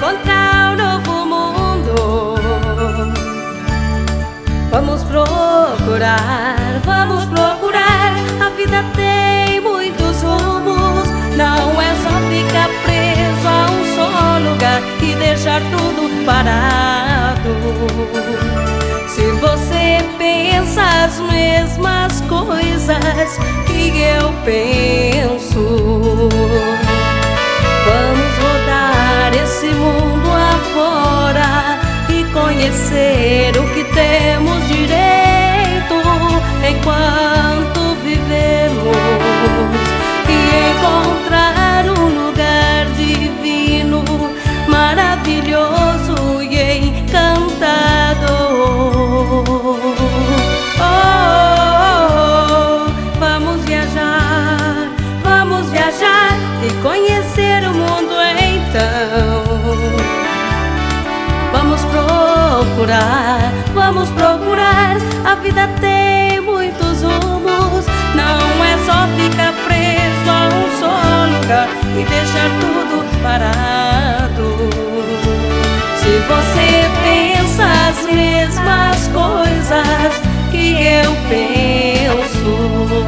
encontrar um novo mundo. Vamos procurar, vamos procurar. A vida tem muitos rumos. Não é só ficar preso a um só lugar e deixar tudo parado. Se você pensa as mesmas coisas que eu penso, vamos rodar esse mundo afora e conhecer o que temos direito enquanto vivemos, e encontrar um lugar divino, maravilhoso e encantador. Vamos viajar e conhecer o mundo então. Vamos procurar. A vida tem muitos rumos. Não é só ficar preso a um só lugar e deixar tudo parado. Se você pensa as mesmas coisas que eu penso,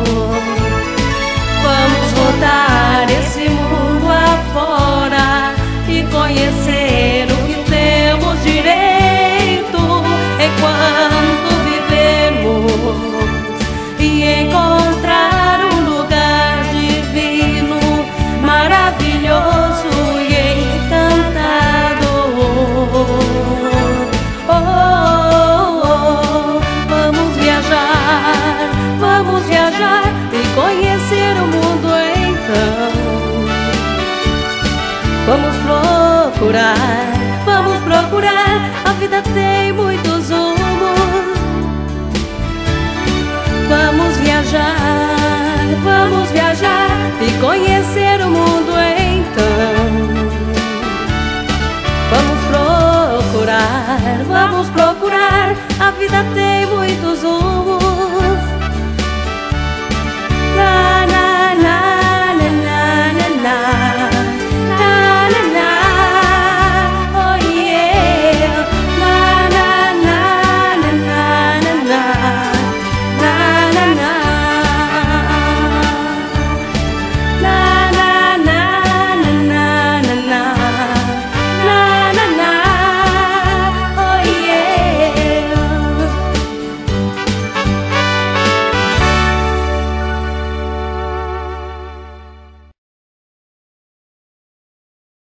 vamos rodar esse mundo afora e conhecer o que temos direito enquanto vivemos, e encontrar um lugar divino, maravilhoso e encantador. Vamos viajar e conhecer o mundo então. Vamos procurar. A vida tem muitos rumos. Vamos viajar, vamos